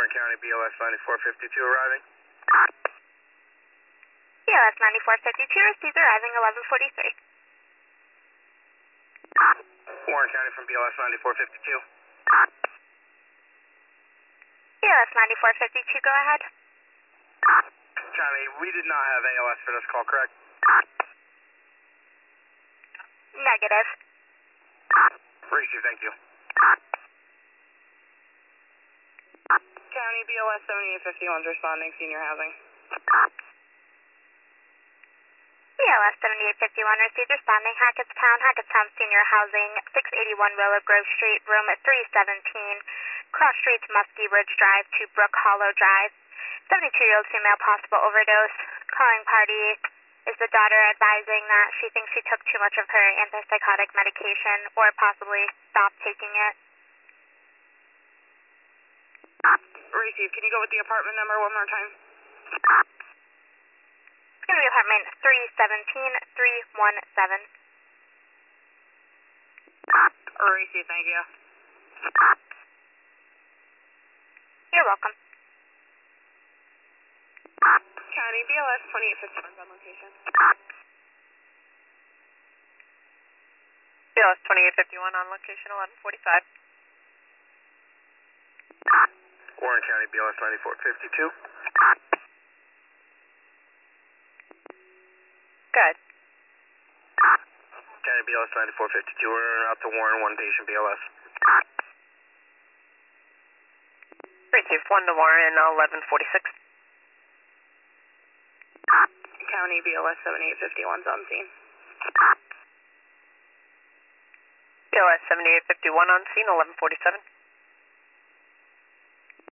County, BLS 9452 arriving. BLS 9452 received arriving 11:43. Warren County from BLS 9452. BLS 9452, go ahead. County, we did not have ALS for this call, correct? Negative. Receive, thank you. County, BLS 7851 is responding, senior housing. BLS 7851 received responding Hackettstown Senior Housing, 681 Willow Grove Street, room 317, cross streets Muskie Ridge Drive to Brook Hollow Drive. 72-year-old female, possible overdose. Calling party is the daughter advising that she thinks she took too much of her antipsychotic medication or possibly stopped taking it. Receive, can you go with the apartment number one more time? It's going to be apartment 317317. Receive, thank you. You're welcome. County, BLS 2851 on location. BLS 2851 on location, 11:45. Warren County, BLS 9452. Good. County, BLS 9452, we're out to Warren, one patient, BLS. Receive 1 to Warren, 11:46. County, BLS 7851 is on scene. BLS 7851 on scene, 11:47.